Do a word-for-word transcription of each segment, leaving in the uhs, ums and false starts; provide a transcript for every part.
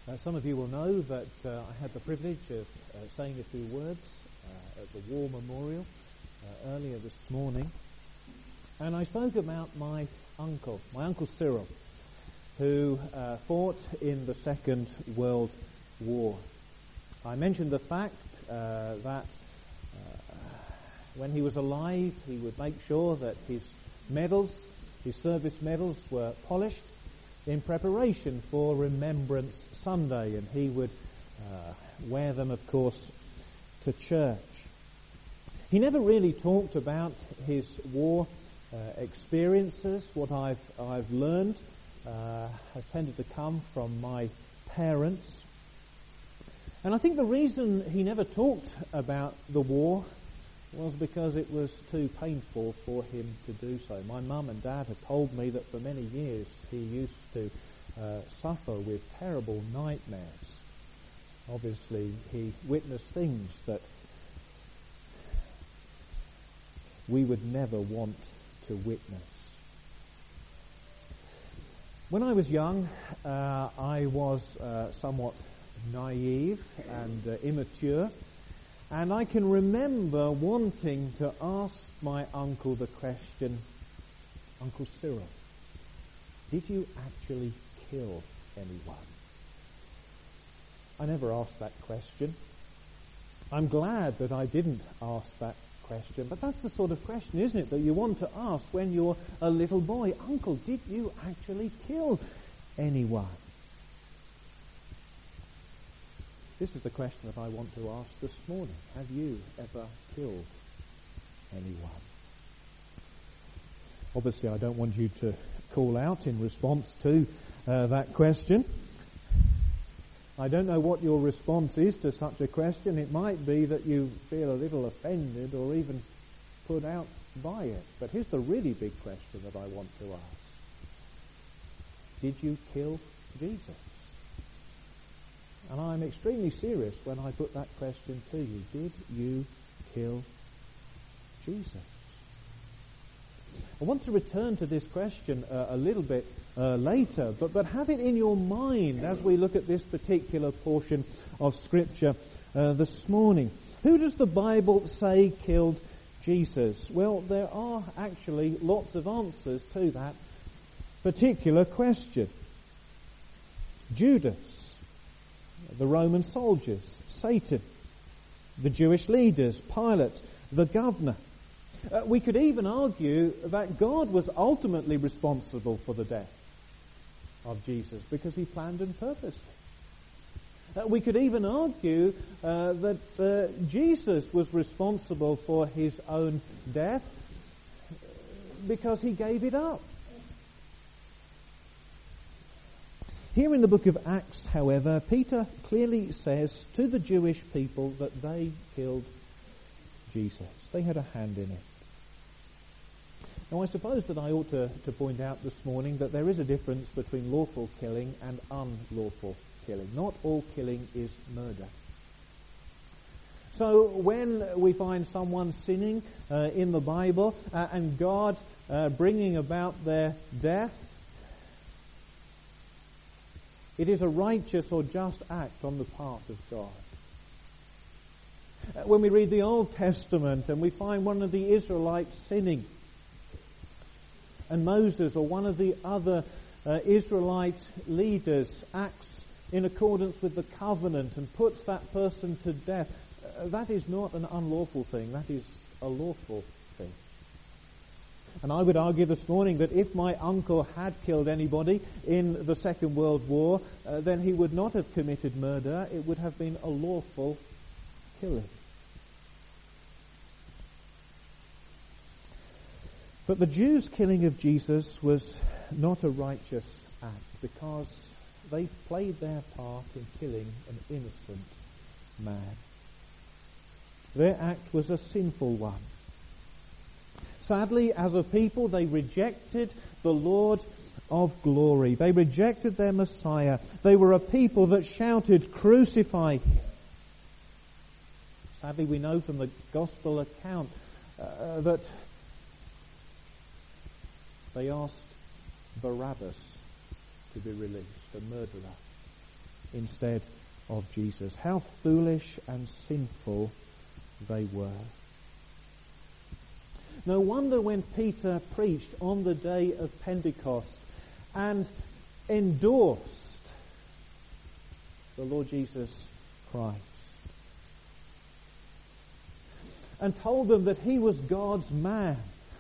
Uh, some of you will know that uh, I had the privilege of uh, saying a few words uh, at the War Memorial uh, earlier this morning. And I spoke about my uncle, my Uncle Cyril, who uh, fought in the Second World War. I mentioned the fact uh, that uh, when he was alive, he would make sure that his medals, his service medals, were polished in preparation for Remembrance Sunday, and he would uh, wear them, of course, to church. He never really talked about his war uh, experiences. What I've I've learned uh, has tended to come from my parents. And I think the reason he never talked about the war was because it was too painful for him to do so. My mum and dad had told me that for many years he used to uh, suffer with terrible nightmares. Obviously, he witnessed things that we would never want to witness. When I was young, uh, I was uh, somewhat naive and uh, immature. And I can remember wanting to ask my uncle the question, Uncle Cyril, did you actually kill anyone? I never asked that question. I'm glad that I didn't ask that question, but that's the sort of question, isn't it, that you want to ask when you're a little boy. Uncle, did you actually kill anyone? This is the question that I want to ask this morning. Have you ever killed anyone? Obviously, I don't want you to call out in response to uh, that question. I don't know what your response is to such a question. It might be that you feel a little offended or even put out by it. But here's the really big question that I want to ask. Did you kill Jesus? And I'm extremely serious when I put that question to you. Did you kill Jesus? I want to return to this question uh, a little bit uh, later, but, but have it in your mind as we look at this particular portion of Scripture uh, this morning. Who does the Bible say killed Jesus? Well, there are actually lots of answers to that particular question. Judas, the Roman soldiers, Satan, the Jewish leaders, Pilate, the governor. Uh, we could even argue that God was ultimately responsible for the death of Jesus because he planned and purposed it. Uh, we could even argue uh, that uh, Jesus was responsible for his own death because he gave it up. Here in the book of Acts, however, Peter clearly says to the Jewish people that they killed Jesus. They had a hand in it. Now I suppose that I ought to, to point out this morning that there is a difference between lawful killing and unlawful killing. Not all killing is murder. So when we find someone sinning uh, in the Bible uh, and God uh, bringing about their death, it is a righteous or just act on the part of God. When we read the Old Testament and we find one of the Israelites sinning, and Moses or one of the other uh, Israelite leaders acts in accordance with the covenant and puts that person to death, uh, that is not an unlawful thing, that is a lawful thing. And I would argue this morning that if my uncle had killed anybody in the Second World War, uh, then he would not have committed murder. It would have been a lawful killing. But the Jews' killing of Jesus was not a righteous act because they played their part in killing an innocent man. Their act was a sinful one. Sadly, as a people, they rejected the Lord of glory. They rejected their Messiah. They were a people that shouted, "Crucify him." Sadly, we know from the Gospel account uh, that they asked Barabbas to be released, a murderer. instead of Jesus. How foolish and sinful they were. No wonder when Peter preached on the day of Pentecost and endorsed the Lord Jesus Christ and told them that he was God's man,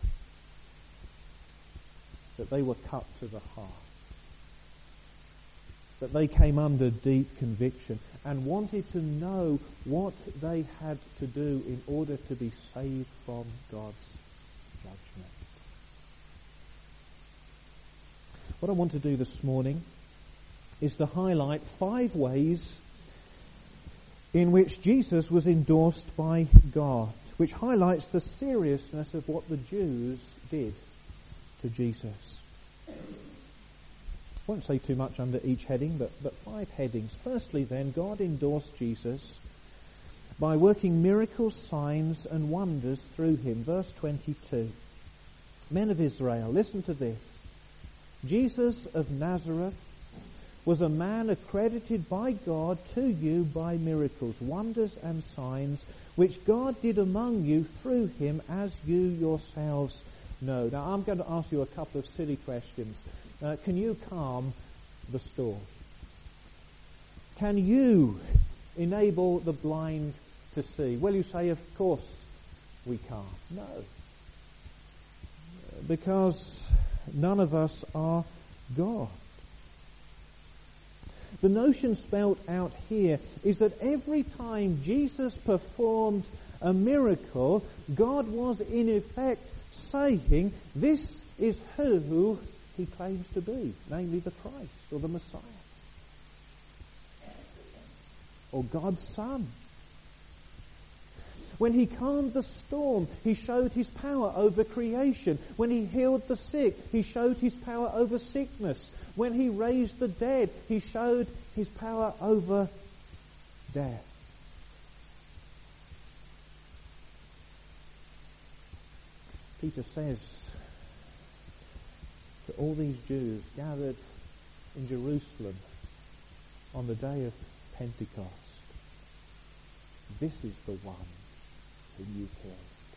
that they were cut to the heart, that they came under deep conviction and wanted to know what they had to do in order to be saved from God's judgment. What I want to do this morning is to highlight five ways in which Jesus was endorsed by God, which highlights the seriousness of what the Jews did to Jesus. I won't say too much under each heading, but, but five headings. Firstly then, God endorsed Jesus by working miracles, signs and wonders through him. Verse twenty-two. Men of Israel, listen to this. Jesus of Nazareth was a man accredited by God to you by miracles, wonders and signs, which God did among you through him, as you yourselves know. Now I'm going to ask you a couple of silly questions. Uh, can you calm the storm? Can you enable the blind to see? Well, you say, of course we can't. No. Because none of us are God. The notion spelt out here is that every time Jesus performed a miracle, God was in effect saying, this is who he claims to be, namely the Christ or the Messiah or God's Son. When he calmed the storm, he showed his power over creation. When he healed the sick, he showed his power over sickness. When he raised the dead, he showed his power over death. Peter says to all these Jews gathered in Jerusalem on the day of Pentecost, this is the one whom you killed.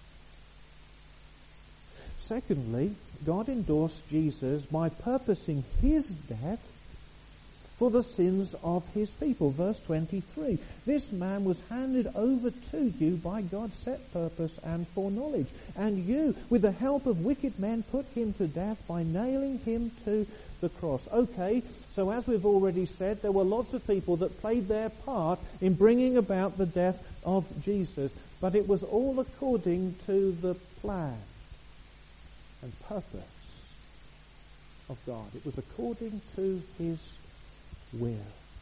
Secondly, God endorsed Jesus by purposing his death for the sins of his people. Verse twenty-three, this man was handed over to you by God's set purpose and foreknowledge, and you, with the help of wicked men, put him to death by nailing him to the cross. Okay, so as we've already said, there were lots of people that played their part in bringing about the death of Jesus, but it was all according to the plan and purpose of God. It was according to his will.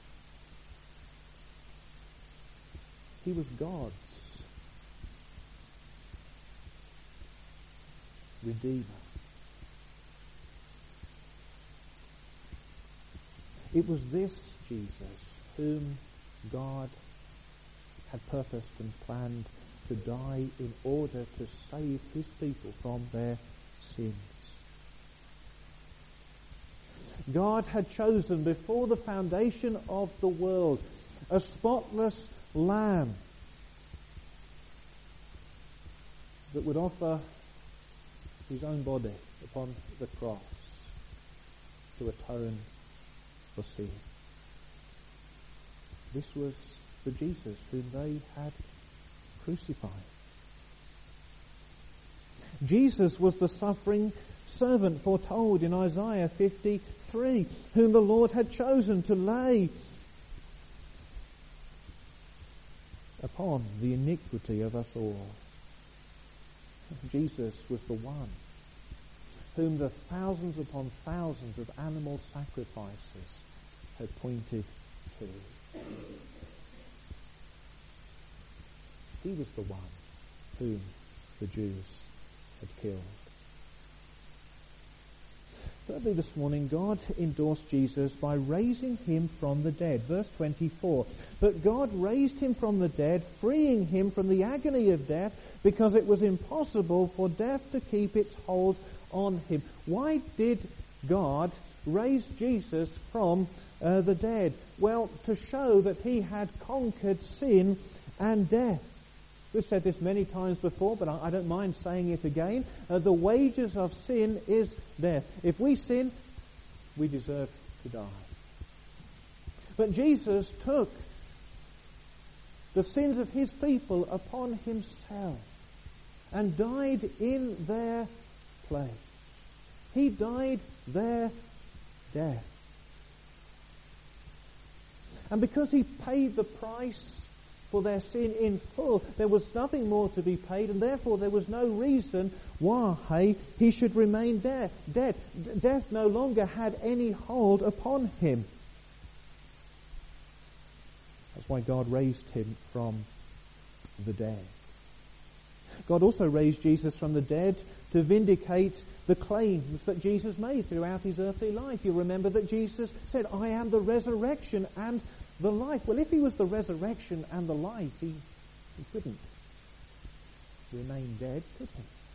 He was God's Redeemer. It was this Jesus whom God had purposed and planned to die in order to save his people from their sins. God had chosen before the foundation of the world a spotless lamb that would offer his own body upon the cross to atone for sin. This was the Jesus whom they had crucified. Jesus was the suffering servant foretold in Isaiah fifty-three, whom the Lord had chosen to lay upon the iniquity of us all. Jesus was the one whom the thousands upon thousands of animal sacrifices had pointed to. He was the one whom the Jews had killed. Thirdly, this morning, God endorsed Jesus by raising him from the dead. Verse twenty-four. But God raised him from the dead, freeing him from the agony of death, because it was impossible for death to keep its hold on him. Why did God raised Jesus from uh, the dead? Well, to show that he had conquered sin and death. We've said this many times before, but I, I don't mind saying it again. Uh, the wages of sin is death. If we sin, we deserve to die. But Jesus took the sins of his people upon himself and died in their place. He died their death. And because he paid the price for their sin in full, there was nothing more to be paid, and therefore there was no reason why he should remain dead. Dead. Death no longer had any hold upon him. That's why God raised him from the dead. God also raised Jesus from the dead to vindicate the claims that Jesus made throughout his earthly life. You remember that Jesus said, I am the resurrection and the life. Well, if he was the resurrection and the life, he, he couldn't remain dead, could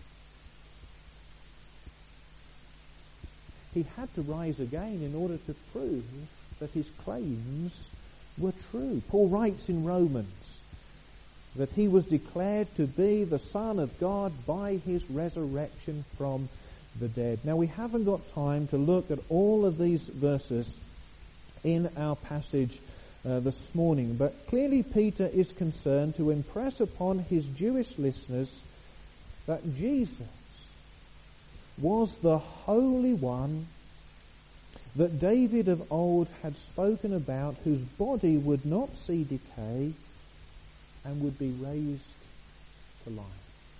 he? He had to rise again in order to prove that his claims were true. Paul writes in Romans that he was declared to be the Son of God by his resurrection from the dead. Now, we haven't got time to look at all of these verses in our passage uh, this morning, but clearly Peter is concerned to impress upon his Jewish listeners that Jesus was the Holy One that David of old had spoken about, whose body would not see decay and would be raised to life.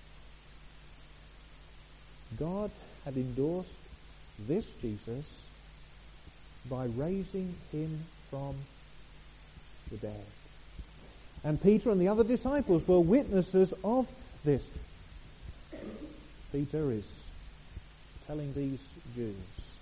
God had endorsed this Jesus by raising him from the dead. And Peter and the other disciples were witnesses of this. Peter is telling these Jews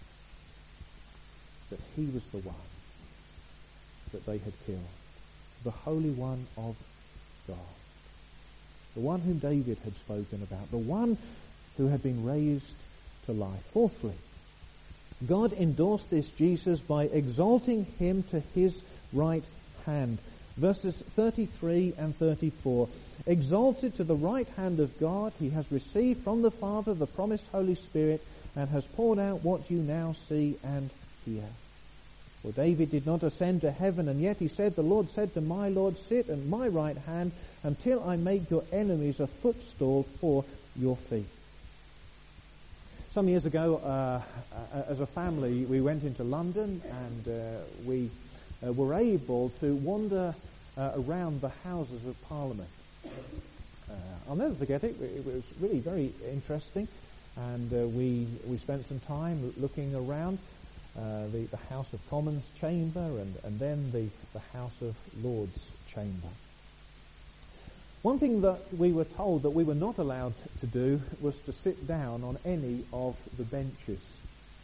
that he was the one that they had killed, the Holy One of God, the one whom David had spoken about, the one who had been raised to life. Fourthly, God endorsed this Jesus by exalting him to his right hand. Verses thirty-three and thirty-four. Exalted to the right hand of God, he has received from the Father the promised Holy Spirit and has poured out what you now see and hear. For David did not ascend to heaven, and yet he said, the Lord said to my Lord, sit at my right hand until I make your enemies a footstool for your feet. Some years ago, uh, as a family, we went into London and uh, we uh, were able to wander uh, around the Houses of Parliament. Uh, I'll never forget it. It was really very interesting, and uh, we we spent some time looking around uh, the, the House of Commons chamber and, and then the, the House of Lords chamber. One thing that we were told that we were not allowed to do was to sit down on any of the benches.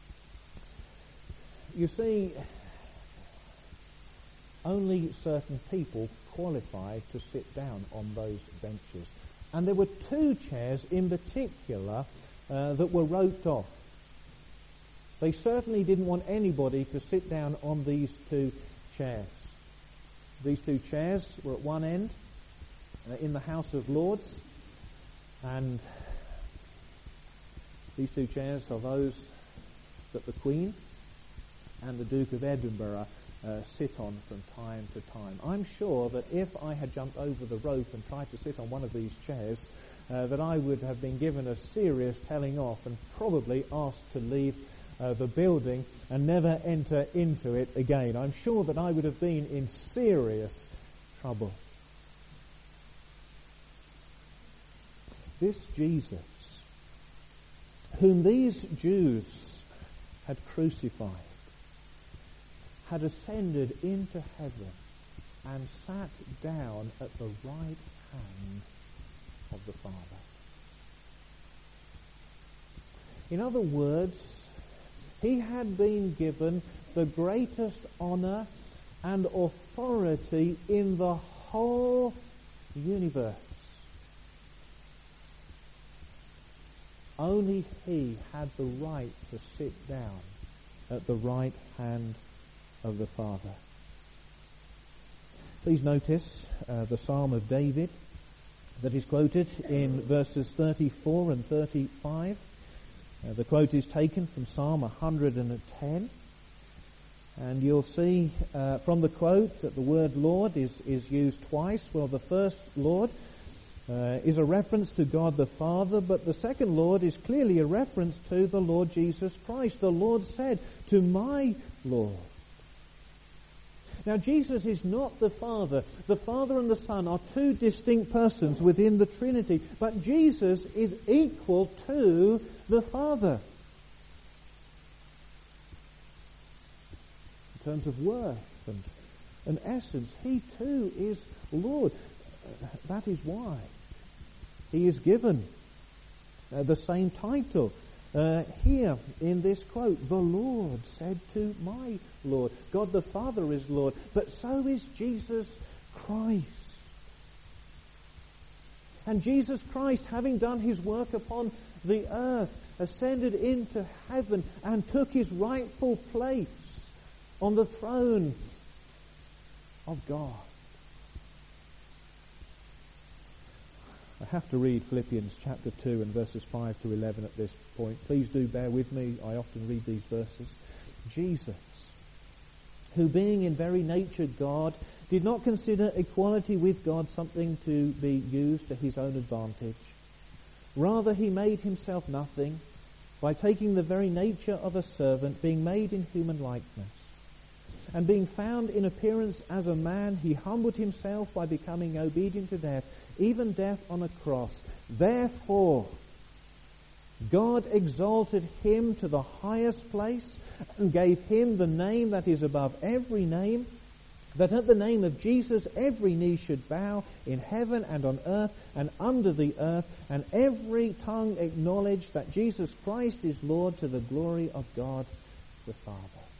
You see, only certain people qualified to sit down on those benches. And there were two chairs in particular uh, that were roped off. They certainly didn't want anybody to sit down on these two chairs. These two chairs were at one end, uh, in the House of Lords, and these two chairs are those that the Queen and the Duke of Edinburgh Uh, sit on from time to time. I'm sure that if I had jumped over the rope and tried to sit on one of these chairs, uh, that I would have been given a serious telling off and probably asked to leave uh, the building and never enter into it again. I'm sure that I would have been in serious trouble. This Jesus, whom these Jews had crucified, had ascended into heaven and sat down at the right hand of the Father. In other words, he had been given the greatest honour and authority in the whole universe. Only he had the right to sit down at the right hand of the Father. Please notice uh, the Psalm of David that is quoted in verses thirty-four and thirty-five. Uh, the quote is taken from Psalm one hundred ten. And you'll see uh, from the quote that the word Lord is, is used twice. Well, the first Lord uh, is a reference to God the Father, but the second Lord is clearly a reference to the Lord Jesus Christ. The Lord said, "To my Lord." Now, Jesus is not the Father. The Father and the Son are two distinct persons within the Trinity, but Jesus is equal to the Father. In terms of worth and, and essence, he too is Lord. Uh, that is why he is given uh, the same title. Uh, here in this quote, the Lord said to my Lord. God the Father is Lord, but so is Jesus Christ. And Jesus Christ, having done his work upon the earth, ascended into heaven and took his rightful place on the throne of God. I have to read Philippians chapter two and verses five to eleven at this point. Please do bear with me. I often read these verses. Jesus, who being in very nature God, did not consider equality with God something to be used to his own advantage. Rather, he made himself nothing by taking the very nature of a servant, being made in human likeness. And being found in appearance as a man, he humbled himself by becoming obedient to death, even death on a cross. Therefore, God exalted him to the highest place and gave him the name that is above every name, that at the name of Jesus every knee should bow in heaven and on earth and under the earth, and every tongue acknowledge that Jesus Christ is Lord, to the glory of God the Father.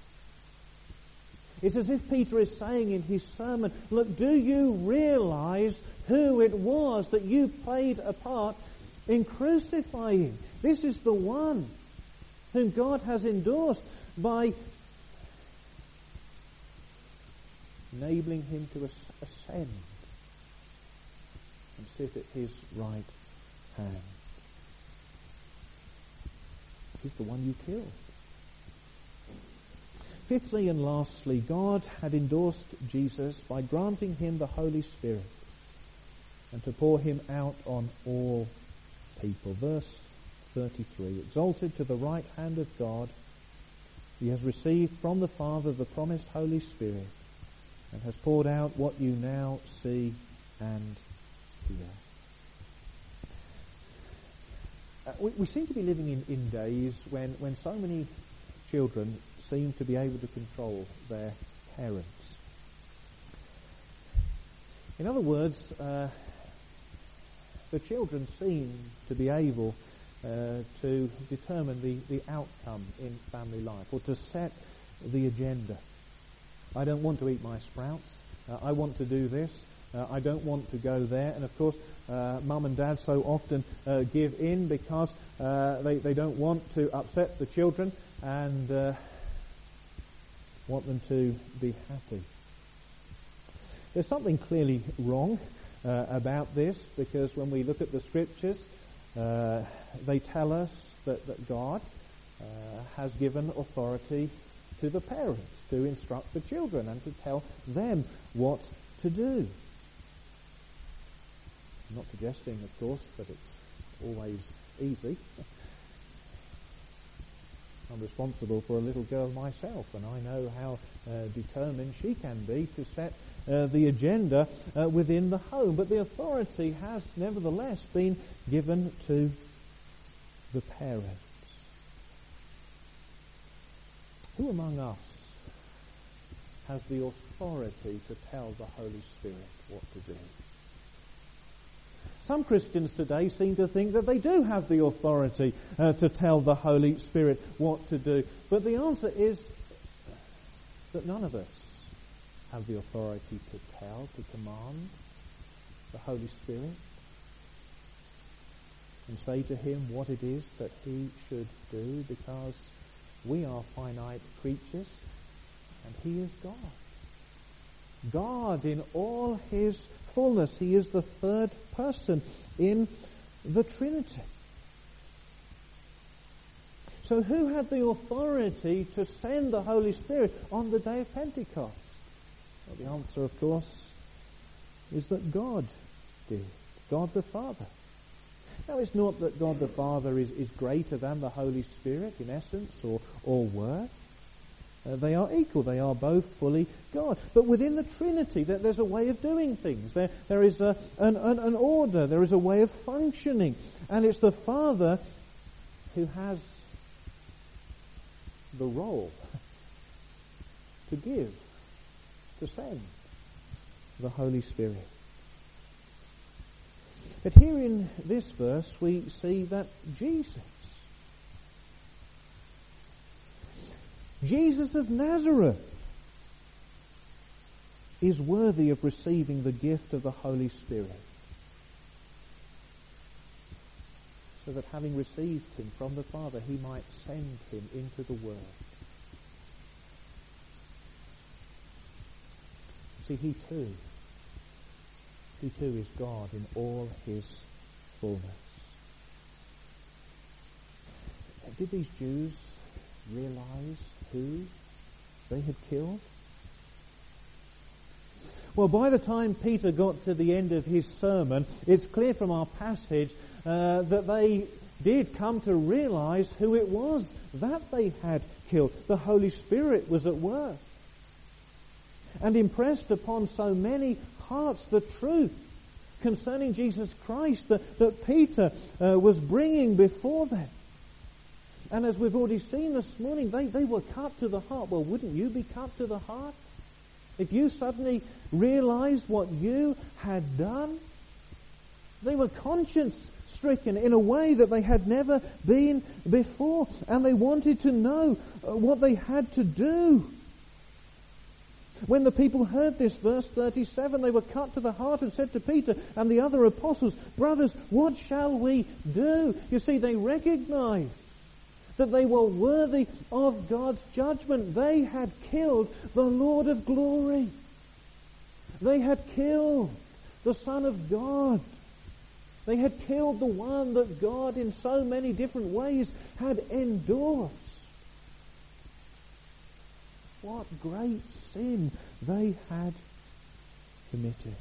It's as if Peter is saying in his sermon, look, do you realize who it was that you played a part in crucifying? This is the one whom God has endorsed by enabling him to ascend and sit at his right hand. He's the one you killed. Fifthly and lastly, God had endorsed Jesus by granting him the Holy Spirit and to pour him out on all people. Verse thirty-three, exalted to the right hand of God, he has received from the Father the promised Holy Spirit and has poured out what you now see and hear. Uh, we, we seem to be living in, in days when, when so many children seem to be able to control their parents. In other words, uh, the children seem to be able uh, to determine the, the outcome in family life, or to set the agenda. I don't want to eat my sprouts. Uh, I want to do this. Uh, I don't want to go there. And of course, uh, mum and dad so often uh, give in because uh, they, they don't want to upset the children and uh, want them to be happy. There's something clearly wrong uh, about this, because when we look at the scriptures, uh, they tell us that, that God uh, has given authority to the parents to instruct the children and to tell them what to do. I'm not suggesting, of course, that it's always easy. I'm responsible for a little girl myself, and I know how uh, determined she can be to set uh, the agenda uh, within the home. But the authority has nevertheless been given to the parents. Who among us has the authority to tell the Holy Spirit what to do? Some Christians today seem to think that they do have the authority uh, to tell the Holy Spirit what to do. But the answer is that none of us have the authority to tell, to command the Holy Spirit and say to him what it is that he should do, because We are finite creatures, and he is God. God in all his fullness. He is the third person in the Trinity. So who had the authority to send the Holy Spirit on the day of Pentecost? Well, the answer, of course, is that God did. God the Father. Now, it's not that God the Father is, is greater than the Holy Spirit in essence or, or worth. Uh, they are equal. They are both fully God. But within the Trinity, there, there's a way of doing things. There, there is a, an, an, an order. There is a way of functioning. And it's the Father who has the role to give, to send the Holy Spirit. But here in this verse we see that Jesus, Jesus of Nazareth, is worthy of receiving the gift of the Holy Spirit. So that having received him from the Father, he might send him into the world. See, he too, he too is God in all his fullness. Did these Jews realize who they had killed? Well, by the time Peter got to the end of his sermon, it's clear from our passage uh, that they did come to realize who it was that they had killed. The Holy Spirit was at work and impressed upon so many hearts the truth concerning Jesus Christ that, that Peter uh, was bringing before them. And as we've already seen this morning, they, they were cut to the heart. Well, wouldn't you be cut to the heart? If you suddenly realized what you had done? They were conscience-stricken in a way that they had never been before. And they wanted to know what they had to do. When the people heard this, verse thirty-seven, they were cut to the heart and said to Peter and the other apostles, "Brothers, what shall we do?" You see, they recognized that they were worthy of God's judgment. They had killed the Lord of glory. They had killed the Son of God. They had killed the one that God in so many different ways had endorsed. What great sin they had committed.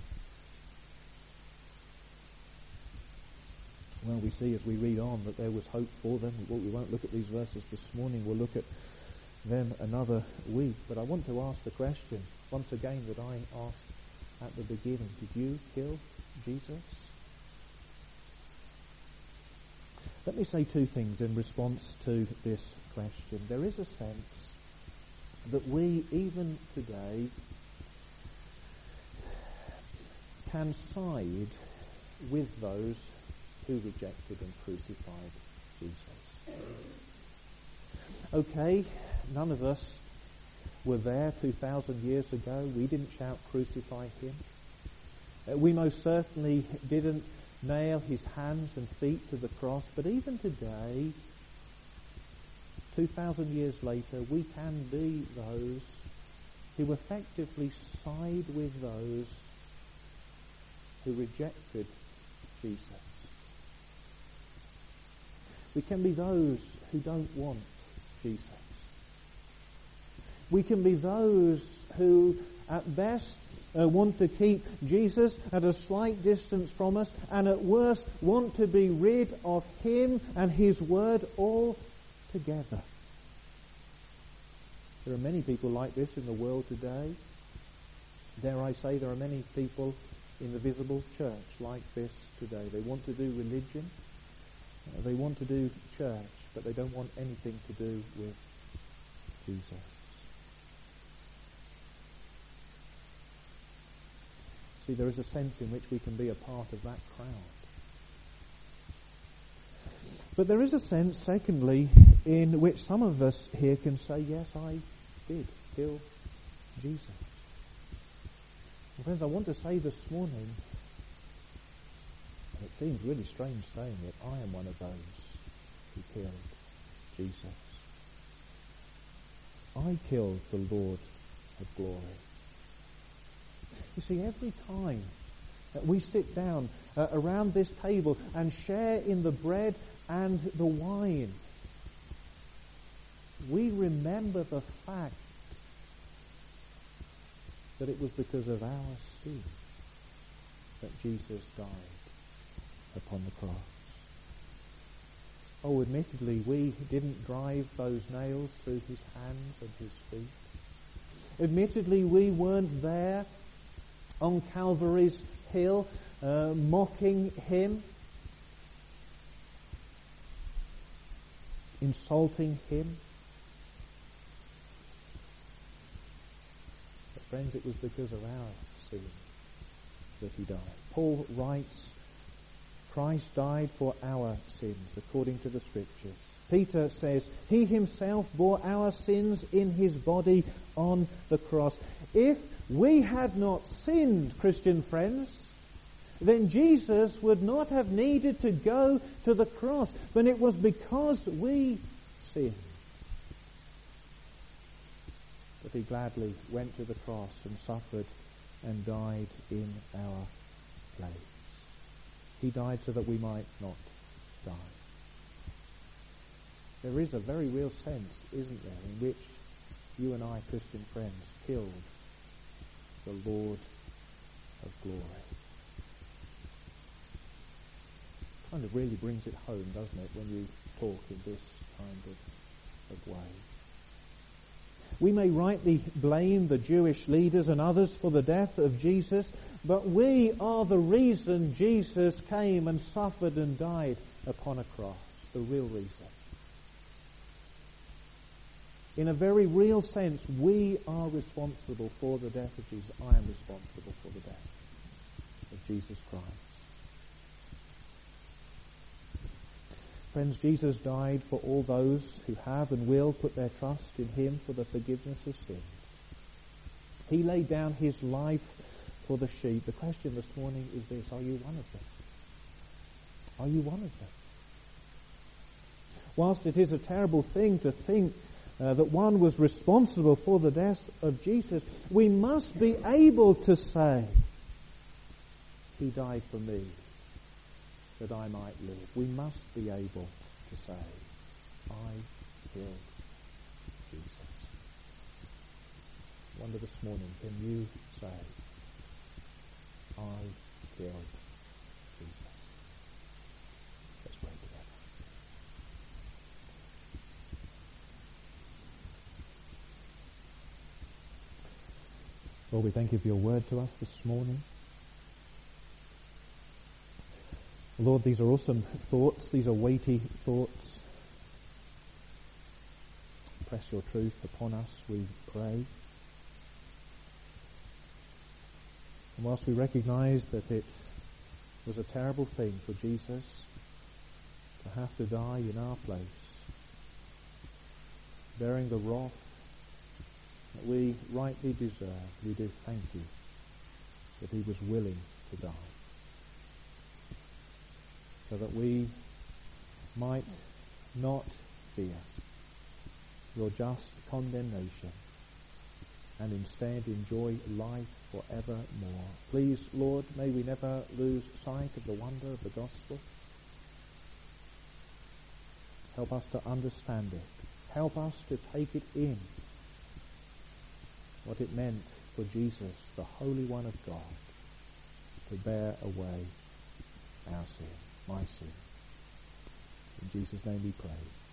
Well, we see as we read on that there was hope for them. We won't look at these verses this morning. We'll look at them another week. But I want to ask the question once again that I asked at the beginning. Did you kill Jesus? Let me say two things in response to this question. There is a sense that we, even today, can side with those who rejected and crucified Jesus. Okay, none of us were there two thousand years ago. We didn't shout, "Crucify him." Uh, we most certainly didn't nail his hands and feet to the cross. But even today, two thousand years later, we can be those who effectively side with those who rejected Jesus. We can be those who don't want Jesus. We can be those who, at best, uh, want to keep Jesus at a slight distance from us, and at worst, want to be rid of him and his word altogether. There are many people like this in the world today. Dare I say, there are many people in the visible church like this today. They want to do religion. Uh, they want to do church, but they don't want anything to do with Jesus. See, there is a sense in which we can be a part of that crowd. But there is a sense, secondly, in which some of us here can say, yes, I did kill Jesus. Well, friends, I want to say this morning, and it seems really strange saying it, I am one of those who killed Jesus. I killed the Lord of glory. You see, every time that we sit down uh, around this table and share in the bread and the wine, we remember the fact that it was because of our sin that Jesus died upon the cross. Oh, admittedly, we didn't drive those nails through his hands and his feet. Admittedly, we weren't there on Calvary's hill uh, mocking him, insulting him. But friends, it was because of our sin that he died. Paul writes, Christ died for our sins, according to the Scriptures. Peter says, he himself bore our sins in his body on the cross. If we had not sinned, Christian friends, then Jesus would not have needed to go to the cross. But it was because we sinned that he gladly went to the cross and suffered and died in our place. He died so that we might not die. There is a very real sense, isn't there, in which you and I, Christian friends, killed the Lord of glory. Kind of really brings it home, doesn't it, when you talk in this kind of, of way. We may rightly blame the Jewish leaders and others for the death of Jesus, but we are the reason Jesus came and suffered and died upon a cross, the real reason. In a very real sense, we are responsible for the death of Jesus. I am responsible for the death of Jesus Christ. Friends, Jesus died for all those who have and will put their trust in him for the forgiveness of sins. He laid down his life for the sheep. The question this morning is this: are you one of them? Are you one of them? Whilst it is a terrible thing to think uh, that one was responsible for the death of Jesus, we must be able to say, he died for me, that I might live. We must be able to say, I killed Jesus. I wonder this morning, can you say, I killed Jesus? Let's pray together. Lord, we thank you for your word to us this morning. Lord, these are awesome thoughts. These are weighty thoughts. Press your truth upon us, we pray. And whilst we recognise that it was a terrible thing for Jesus to have to die in our place, bearing the wrath that we rightly deserve, we do thank you that he was willing to die, so that we might not fear your just condemnation and instead enjoy life forevermore. Please, Lord, may we never lose sight of the wonder of the gospel. Help us to understand it. Help us to take it in, what it meant for Jesus, the Holy One of God, to bear away our sin, my sin. In Jesus' name we pray.